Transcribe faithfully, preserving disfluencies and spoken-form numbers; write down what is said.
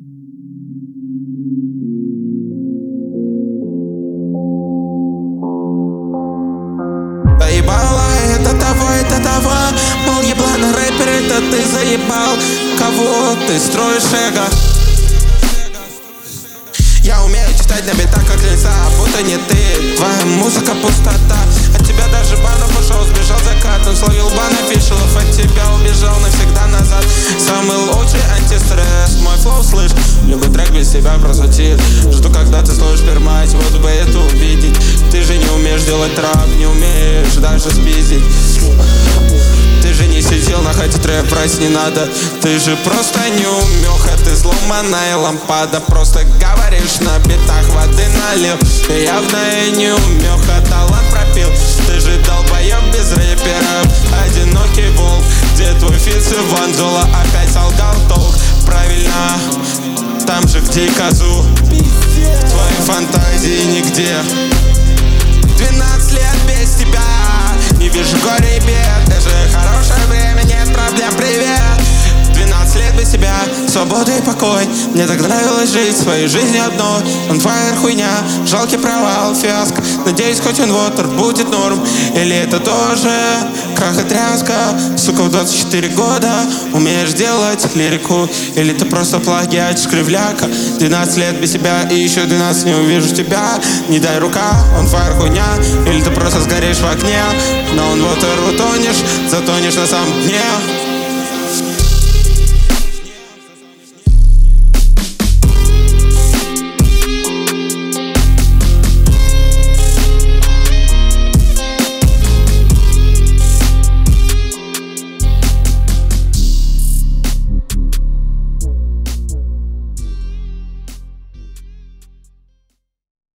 Заебала это того, это того. Мол, еблана рэпер, это ты заебал. Кого ты строишь эго? Я умею читать на битах, как лица, будто не ты. Твоя музыка пустота. От тебя даже банов ушел, сбежал закатом. Словил бан офишалов, от тебя убежал навсегда назад. Самый лучший антистресс, мой флоу, слышь. Любой трек без себя просветит. Жду, когда ты слышишь пермать, вот бы это увидеть. Ты же не умеешь делать рэп, не умеешь даже спиздить. Ты же не сидел на хате, трэп брать не надо. Ты же просто не умеха, ты сломанная лампада. Просто говоришь на битах, воды налил. Ты явно и не умеха, талант пропил. Ты же долбоёб без рэперов, одинокий волк. Где твой фиц и Ванзола, опять солгал толк. Правильно, там же где и козу. Твои фантазии нигде. Двенадцать лет без тебя, не вижу горя и бед. Даже хорошее время, нет проблем, привет. Двенадцать лет без тебя, свобода и покой. Мне так нравилось жить своей жизнью одной. On fire хуйня, жалкий провал, фиаско. Надеюсь, хоть он вот будет норм. Или это тоже крах и тряска? Сука, в двадцать четыре года умеешь делать лирику? Или ты просто плагиатишь, кривляка? Двенадцать лет без себя и еще двенадцать не увижу тебя. Не дай рука, on fire хуйня. Или ты просто сгоришь в огне. На он water утонешь, затонешь на самом дне.